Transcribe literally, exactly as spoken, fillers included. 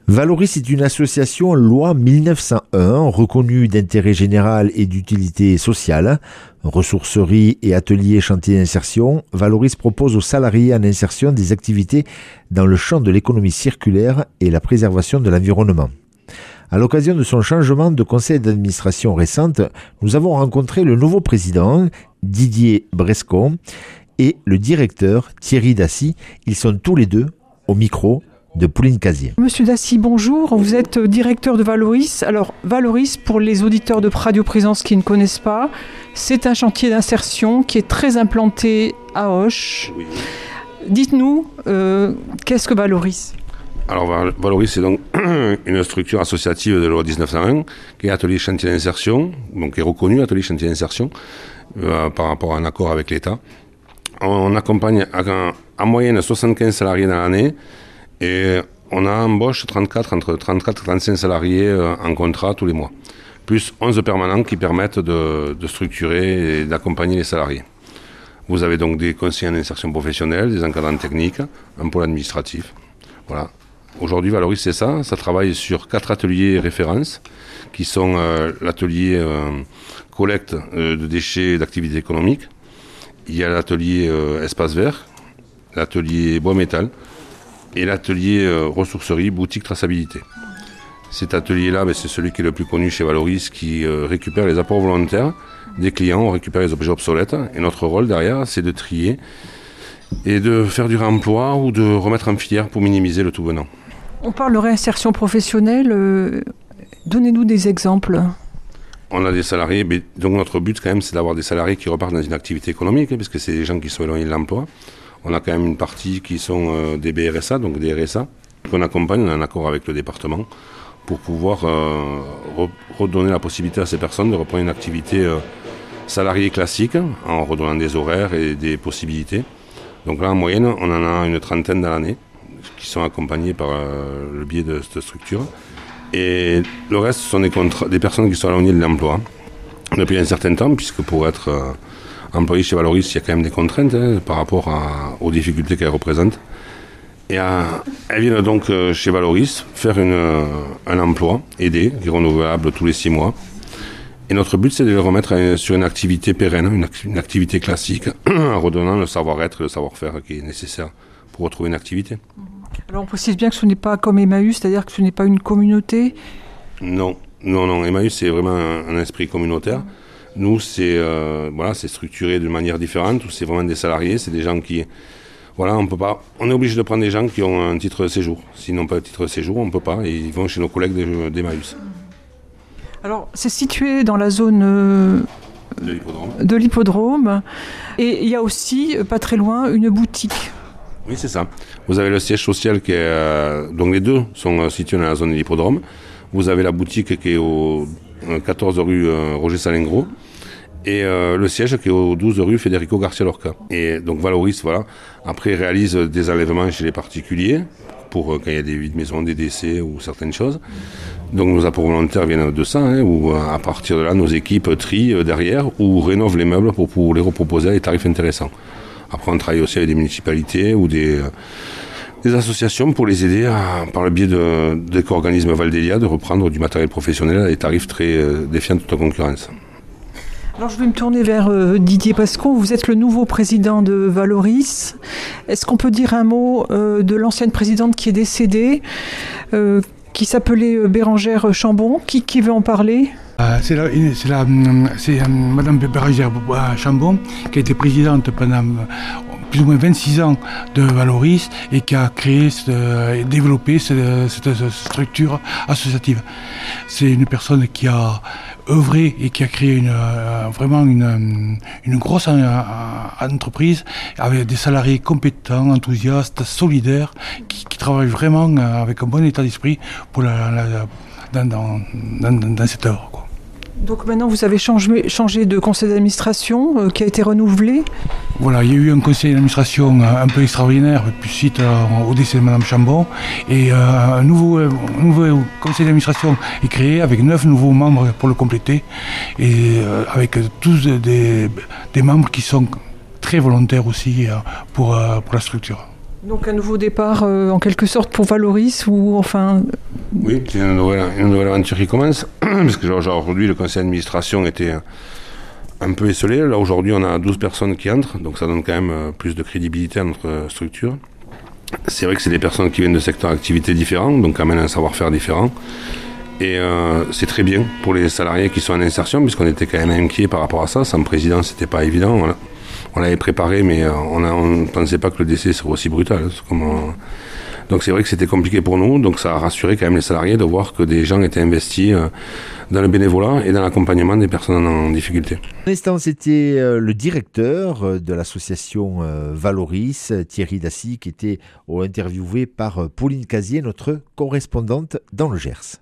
Valoris est une association loi mille neuf cent un reconnue d'intérêt général et d'utilité sociale. Ressourcerie et atelier chantier d'insertion, Valoris propose aux salariés en insertion des activités dans le champ de l'économie circulaire et la préservation de l'environnement. À l'occasion de son changement de conseil d'administration récente, nous avons rencontré le nouveau président, Didier Brescon, et le directeur, Thierry Dassy. Ils sont tous les deux au micro de Pauline Casier. Monsieur Dassy, bonjour. Vous êtes directeur de Valoris. Alors, Valoris, pour les auditeurs de Radio Présence qui ne connaissent pas, c'est un chantier d'insertion qui est très implanté à Auch. Oui. Dites-nous, euh, qu'est-ce que Valoris ? Alors, Valoris, c'est donc une structure associative de la loi dix-neuf cent un, qui est atelier chantier d'insertion, donc qui est reconnu atelier chantier d'insertion, euh, par rapport à un accord avec l'État. On accompagne à, en moyenne soixante-quinze salariés dans l'année, et on a embauche trente-quatre, entre trente-quatre et trente-cinq salariés en contrat tous les mois, plus onze permanents qui permettent de, de structurer et d'accompagner les salariés. Vous avez donc des conseillers en insertion professionnelle, des encadrants techniques, un pôle administratif. Voilà. Aujourd'hui, Valoris, c'est ça. Ça travaille sur quatre ateliers références, qui sont euh, l'atelier euh, collecte euh, de déchets d'activité économique. Il y a l'atelier euh, espace vert, l'atelier bois-métal, et l'atelier euh, ressourcerie, boutique, traçabilité. Cet atelier-là, ben, c'est celui qui est le plus connu chez Valoris, qui euh, récupère les apports volontaires des clients, on récupère les objets obsolètes, et notre rôle derrière, c'est de trier et de faire du réemploi ou de remettre en filière pour minimiser le tout venant. On parle de réinsertion professionnelle, euh, donnez-nous des exemples. On a des salariés, mais donc notre but quand même, c'est d'avoir des salariés qui repartent dans une activité économique, hein, parce que c'est des gens qui sont éloignés de l'emploi. On a quand même une partie qui sont euh, des B R S A, donc des R S A, qu'on accompagne, on a un accord avec le département, pour pouvoir euh, re- redonner la possibilité à ces personnes de reprendre une activité euh, salariée classique, en redonnant des horaires et des possibilités. Donc là, en moyenne, on en a une trentaine dans l'année, qui sont accompagnés par euh, le biais de cette structure. Et le reste, ce sont des, contra- des personnes qui sont éloignées de l'emploi depuis un certain temps, puisque pour être... Euh, employé chez Valoris, il y a quand même des contraintes hein, par rapport à, aux difficultés qu'elles représentent. Et euh, elles viennent donc euh, chez Valoris faire une, euh, un emploi aidé, qui est renouvelable tous les six mois. Et notre but, c'est de les remettre à, sur une activité pérenne, une, une activité classique, en redonnant le savoir-être et le savoir-faire qui est nécessaire pour retrouver une activité. Alors on précise bien que ce n'est pas comme Emmaüs, c'est-à-dire que ce n'est pas une communauté ? Non, non, non. Emmaüs, c'est vraiment un, un esprit communautaire. Mmh. Nous, c'est, euh, voilà, c'est structuré de manière différente, c'est vraiment des salariés, c'est des gens qui... Voilà, on peut pas... On est obligé de prendre des gens qui ont un titre de séjour. S'ils n'ont pas de titre de séjour, on ne peut pas, et ils vont chez nos collègues d'Emmaüs. Alors, c'est situé dans la zone euh, de l'hippodrome. de l'hippodrome, et il y a aussi, pas très loin, une boutique. Oui, c'est ça. Vous avez le siège social qui est... Euh, donc les deux sont situés dans la zone de l'hippodrome. Vous avez la boutique qui est au... quatorze rue euh, Roger Salingro, et euh, le siège qui est au douze rue Federico Garcia Lorca. Et donc Valoris, voilà, après réalise des enlèvements chez les particuliers, pour euh, quand il y a des vides maisons, des décès ou certaines choses. Donc nos apports volontaires viennent de ça, hein, où à partir de là, nos équipes trient euh, derrière ou rénovent les meubles pour, pour les reproposer à des tarifs intéressants. Après, on travaille aussi avec des municipalités ou des... Euh, des associations pour les aider, à, par le biais de, de l'éco-organisme Valdélia, de reprendre du matériel professionnel à des tarifs très euh, défiant de toute concurrence. Alors je vais me tourner vers euh, Didier Brescon. Vous êtes le nouveau président de Valoris. Est-ce qu'on peut dire un mot euh, de l'ancienne présidente qui est décédée, euh, qui s'appelait euh, Bérangère Chambon? Qui, qui veut en parler? Euh, c'est la, c'est, la, c'est euh, Madame Bérangère Chambon qui a été présidente pendant euh, plus ou moins vingt-six ans de Valoris et qui a créé et développé cette, cette structure associative. C'est une personne qui a œuvré et qui a créé une, vraiment une, une grosse entreprise avec des salariés compétents, enthousiastes, solidaires, qui, qui travaillent vraiment avec un bon état d'esprit pour la, la, dans, dans, dans, dans cette œuvre, quoi. Donc maintenant, vous avez changé, changé de conseil d'administration euh, qui a été renouvelé. Voilà, il y a eu un conseil d'administration un peu extraordinaire, puis suite au décès de Madame Chambon. Et euh, un, nouveau, un nouveau conseil d'administration est créé avec neuf nouveaux membres pour le compléter. Et euh, avec tous des, des membres qui sont très volontaires aussi euh, pour, euh, pour la structure. Donc un nouveau départ euh, en quelque sorte pour Valoris ou enfin... Oui, c'est une nouvelle, une nouvelle aventure qui commence, parce que genre, aujourd'hui le conseil d'administration était un peu esselé. Là aujourd'hui on a douze personnes qui entrent, donc ça donne quand même plus de crédibilité à notre structure. C'est vrai que c'est des personnes qui viennent de secteurs d'activité différents, donc amènent un savoir-faire différent. Et euh, c'est très bien pour les salariés qui sont en insertion, puisqu'on était quand même inquiets par rapport à ça. Sans président, c'était pas évident. Voilà. On l'avait préparé, mais on ne pensait pas que le décès serait aussi brutal. Comme on... Donc c'est vrai que c'était compliqué pour nous, donc ça a rassuré quand même les salariés de voir que des gens étaient investis dans le bénévolat et dans l'accompagnement des personnes en difficulté. Pour l'instant, c'était le directeur de l'association Valoris, Thierry Dassy, qui était interviewé par Pauline Casier, notre correspondante dans le Gers.